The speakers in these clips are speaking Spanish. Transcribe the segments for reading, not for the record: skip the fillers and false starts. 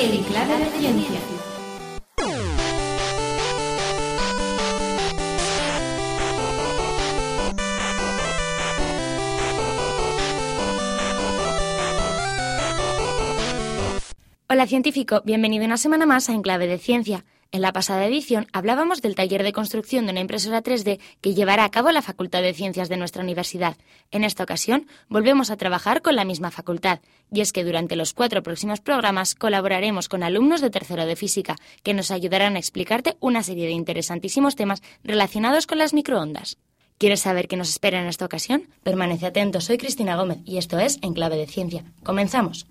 El Clave de Ciencia. Hola científico, bienvenido una semana más a Enclave de Ciencia. En la pasada edición hablábamos del taller de construcción de una impresora 3D que llevará a cabo la Facultad de Ciencias de nuestra universidad. En esta ocasión volvemos a trabajar con la misma facultad, y es que durante los 4 próximos programas colaboraremos con alumnos de tercero de física que nos ayudarán a explicarte una serie de interesantísimos temas relacionados con las microondas. ¿Quieres saber qué nos espera en esta ocasión? Permanece atento, soy Cristina Gómez y esto es Enclave de Ciencia. ¡Comenzamos!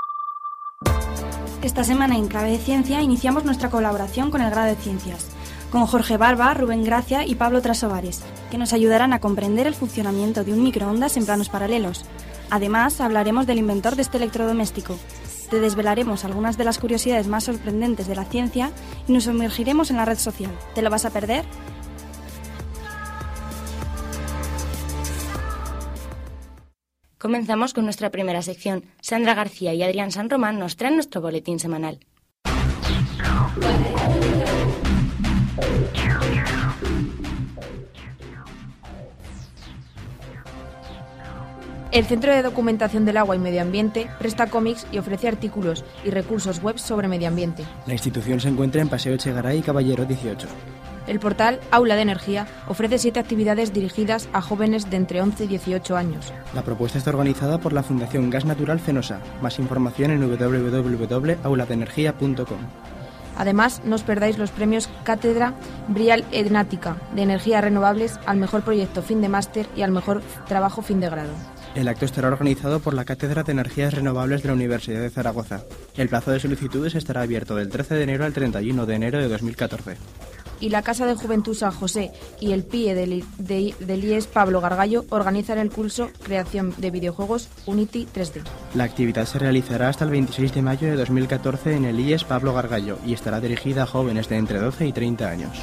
Esta semana en Clave de Ciencia iniciamos nuestra colaboración con el grado de Ciencias, con Jorge Barba, Rubén Gracia y Pablo Trasovares, que nos ayudarán a comprender el funcionamiento de un microondas en planos paralelos. Además, hablaremos del inventor de este electrodoméstico. Te desvelaremos algunas de las curiosidades más sorprendentes de la ciencia y nos sumergiremos en la red social. ¿Te lo vas a perder? Comenzamos con nuestra primera sección. Sandra García y Adrián San Román nos traen nuestro boletín semanal. El Centro de Documentación del Agua y Medio Ambiente presta cómics y ofrece artículos y recursos web sobre medio ambiente. La institución se encuentra en Paseo Echegaray y Caballero 18. El portal Aula de Energía ofrece 7 actividades dirigidas a jóvenes de entre 11 y 18 años. La propuesta está organizada por la Fundación Gas Natural Fenosa. Más información en www.auladenergia.com. Además, no os perdáis los premios Cátedra Brial Enática de Energías Renovables al mejor proyecto fin de máster y al mejor trabajo fin de grado. El acto estará organizado por la Cátedra de Energías Renovables de la Universidad de Zaragoza. El plazo de solicitudes estará abierto del 13 de enero al 31 de enero de 2014. Y la Casa de Juventud San José y el PIE del IES Pablo Gargallo organizan el curso Creación de Videojuegos Unity 3D. La actividad se realizará hasta el 26 de mayo de 2014 en el IES Pablo Gargallo y estará dirigida a jóvenes de entre 12 y 30 años.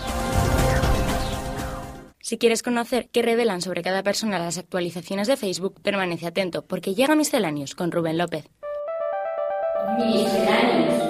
Si quieres conocer qué revelan sobre cada persona las actualizaciones de Facebook, permanece atento, porque llega Misceláneos con Rubén López. Misceláneos.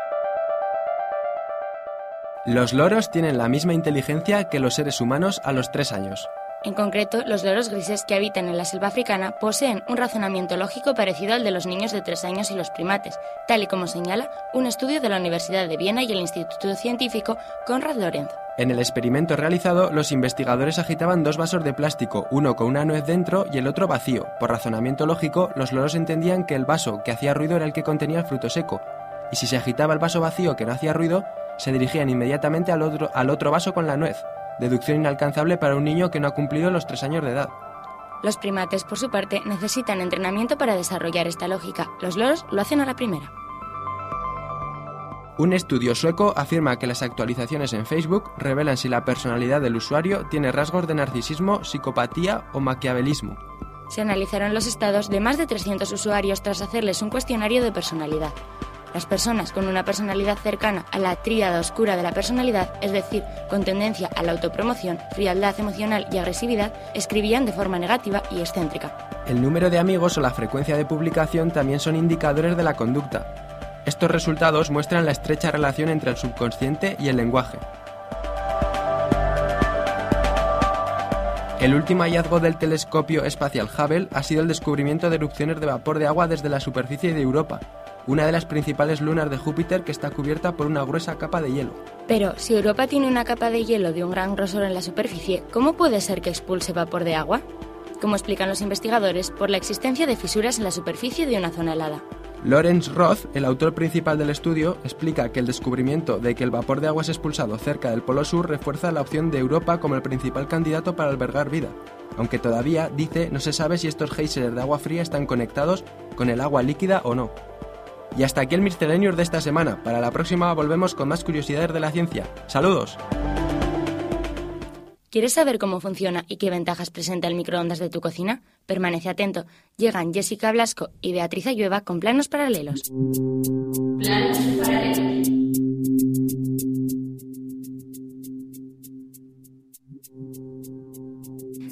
Los loros tienen la misma inteligencia que los seres humanos a los 3 años. En concreto, los loros grises que habitan en la selva africana poseen un razonamiento lógico parecido al de los niños de 3 años y los primates, tal y como señala un estudio de la Universidad de Viena y el Instituto Científico Konrad Lorenz. En el experimento realizado, los investigadores agitaban 2 vasos de plástico, uno con una nuez dentro y el otro vacío. Por razonamiento lógico, los loros entendían que el vaso que hacía ruido era el que contenía el fruto seco, y si se agitaba el vaso vacío que no hacía ruido, se dirigían inmediatamente al otro vaso con la nuez. Deducción inalcanzable para un niño que no ha cumplido los 3 años de edad. Los primates, por su parte, necesitan entrenamiento para desarrollar esta lógica. Los loros lo hacen a la primera. Un estudio sueco afirma que las actualizaciones en Facebook revelan si la personalidad del usuario tiene rasgos de narcisismo, psicopatía o maquiavelismo. Se analizaron los estados de más de 300 usuarios tras hacerles un cuestionario de personalidad. Las personas con una personalidad cercana a la tríada oscura de la personalidad, es decir, con tendencia a la autopromoción, frialdad emocional y agresividad, escribían de forma negativa y excéntrica. El número de amigos o la frecuencia de publicación también son indicadores de la conducta. Estos resultados muestran la estrecha relación entre el subconsciente y el lenguaje. El último hallazgo del telescopio espacial Hubble ha sido el descubrimiento de erupciones de vapor de agua desde la superficie de Europa, una de las principales lunas de Júpiter que está cubierta por una gruesa capa de hielo. Pero, si Europa tiene una capa de hielo de un gran grosor en la superficie, ¿cómo puede ser que expulse vapor de agua? Como explican los investigadores, por la existencia de fisuras en la superficie de una zona helada. Lawrence Roth, el autor principal del estudio, explica que el descubrimiento de que el vapor de agua es expulsado cerca del Polo Sur refuerza la opción de Europa como el principal candidato para albergar vida, aunque todavía, dice, no se sabe si estos géiseres de agua fría están conectados con el agua líquida o no. Y hasta aquí el Misceláneos de esta semana. Para la próxima volvemos con más curiosidades de la ciencia. ¡Saludos! ¿Quieres saber cómo funciona y qué ventajas presenta el microondas de tu cocina? Permanece atento. Llegan Jessica Blasco y Beatriz Ayueva con planos paralelos. Planos paralelos.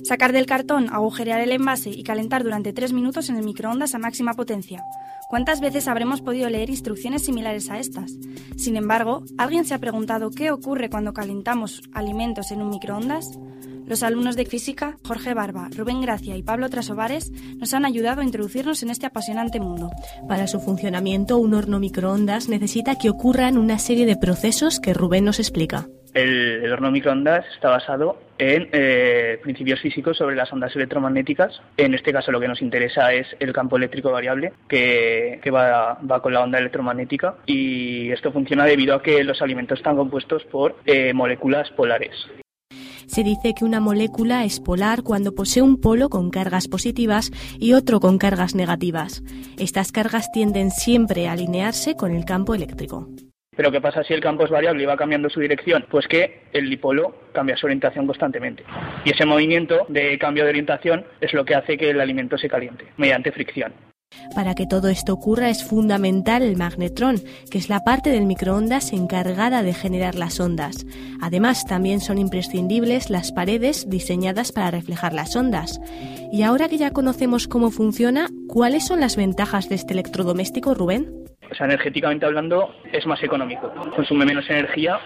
Sacar del cartón, agujerear el envase y calentar durante 3 minutos en el microondas a máxima potencia. ¿Cuántas veces habremos podido leer instrucciones similares a estas? Sin embargo, ¿alguien se ha preguntado qué ocurre cuando calentamos alimentos en un microondas? Los alumnos de física, Jorge Barba, Rubén Gracia y Pablo Trasobares, nos han ayudado a introducirnos en este apasionante mundo. Para su funcionamiento, un horno microondas necesita que ocurran una serie de procesos que Rubén nos explica. El horno microondas está basado en principios físicos sobre las ondas electromagnéticas. En este caso lo que nos interesa es el campo eléctrico variable que va con la onda electromagnética, y esto funciona debido a que los alimentos están compuestos por moléculas polares. Se dice que una molécula es polar cuando posee un polo con cargas positivas y otro con cargas negativas. Estas cargas tienden siempre a alinearse con el campo eléctrico. Pero ¿qué pasa si el campo es variable y va cambiando su dirección? Pues que el dipolo cambia su orientación constantemente. Y ese movimiento de cambio de orientación es lo que hace que el alimento se caliente, mediante fricción. Para que todo esto ocurra es fundamental el magnetrón, que es la parte del microondas encargada de generar las ondas. Además, también son imprescindibles las paredes diseñadas para reflejar las ondas. Y ahora que ya conocemos cómo funciona, ¿cuáles son las ventajas de este electrodoméstico, Rubén? O sea, energéticamente hablando, es más económico, consume menos energía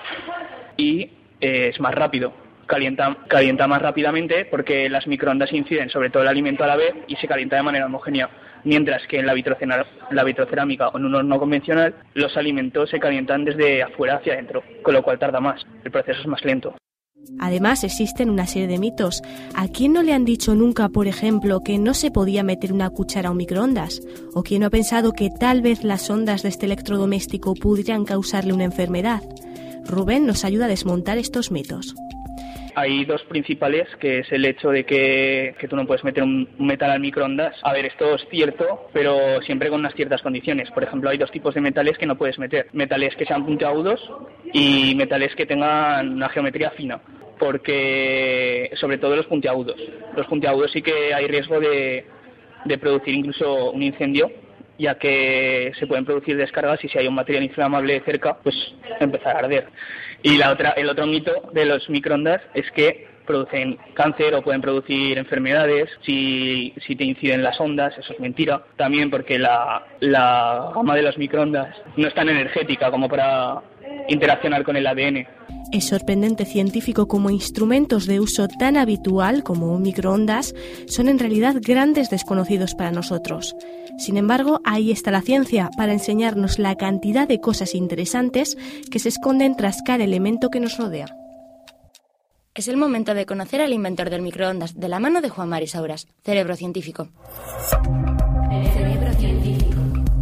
y es más rápido. Calienta más rápidamente porque las microondas inciden sobre todo el alimento a la vez y se calienta de manera homogénea, mientras que en la vitrocerámica o en un horno convencional los alimentos se calientan desde afuera hacia adentro, con lo cual tarda más, el proceso es más lento. Además, existen una serie de mitos. ¿A quién no le han dicho nunca, por ejemplo, que no se podía meter una cuchara a un microondas? ¿O quién no ha pensado que tal vez las ondas de este electrodoméstico pudieran causarle una enfermedad? Rubén nos ayuda a desmontar estos mitos. Hay dos principales, que es el hecho de que tú no puedes meter un metal al microondas. A ver, esto es cierto, pero siempre con unas ciertas condiciones. Por ejemplo, hay dos tipos de metales que no puedes meter. Metales que sean puntiagudos y metales que tengan una geometría fina. Porque, sobre todo los puntiagudos. Los puntiagudos sí que hay riesgo de producir incluso un incendio, ya que se pueden producir descargas y si hay un material inflamable cerca, pues empezar a arder. Y el otro mito de los microondas es que producen cáncer o pueden producir enfermedades si te inciden las ondas. Eso es mentira. También porque la gama de los microondas no es tan energética como para interaccionar con el ADN. Es sorprendente científico cómo instrumentos de uso tan habitual como un microondas son en realidad grandes desconocidos para nosotros. Sin embargo, ahí está la ciencia para enseñarnos la cantidad de cosas interesantes que se esconden tras cada elemento que nos rodea. Es el momento de conocer al inventor del microondas de la mano de Juan Mari Sauras, cerebro científico. Cerebro científico.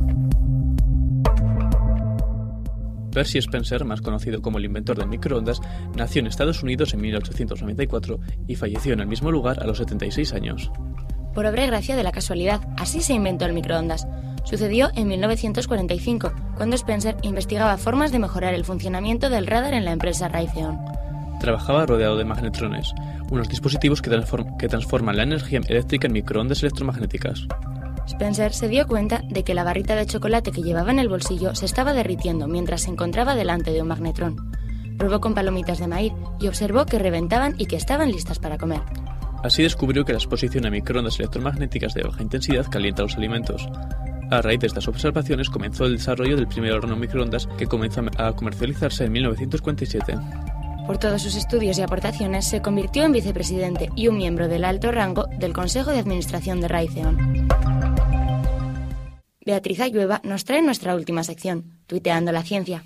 Percy Spencer, más conocido como el inventor del microondas, nació en Estados Unidos en 1894 y falleció en el mismo lugar a los 76 años. Por obra y gracia de la casualidad, así se inventó el microondas. Sucedió en 1945, cuando Spencer investigaba formas de mejorar el funcionamiento del radar en la empresa Raytheon. Trabajaba rodeado de magnetrones, unos dispositivos que transforman la energía eléctrica en microondas electromagnéticas. Spencer se dio cuenta de que la barrita de chocolate que llevaba en el bolsillo se estaba derritiendo mientras se encontraba delante de un magnetrón. Probó con palomitas de maíz y observó que reventaban y que estaban listas para comer. Así descubrió que la exposición a microondas electromagnéticas de baja intensidad calienta los alimentos. A raíz de estas observaciones comenzó el desarrollo del primer horno microondas, que comenzó a comercializarse en 1947. Por todos sus estudios y aportaciones se convirtió en vicepresidente y un miembro del alto rango del Consejo de Administración de Raytheon. Beatriz Ayueva nos trae nuestra última sección, Tuiteando la Ciencia.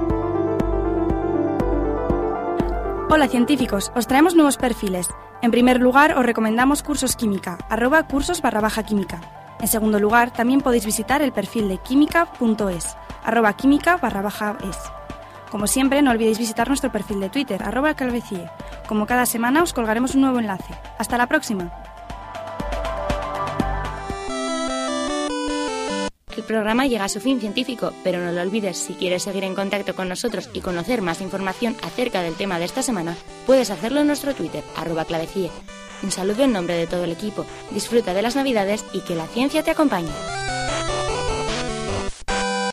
Hola científicos, os traemos nuevos perfiles. En primer lugar, os recomendamos Cursos Química, @cursos_química. En segundo lugar, también podéis visitar el perfil de química.es, @química_es. Como siempre, no olvidéis visitar nuestro perfil de Twitter, @calvecie. Como cada semana, os colgaremos un nuevo enlace. ¡Hasta la próxima! El programa llega a su fin científico, pero no lo olvides, si quieres seguir en contacto con nosotros y conocer más información acerca del tema de esta semana, puedes hacerlo en nuestro Twitter, @clavecie. Un saludo en nombre de todo el equipo, disfruta de las Navidades y que la ciencia te acompañe.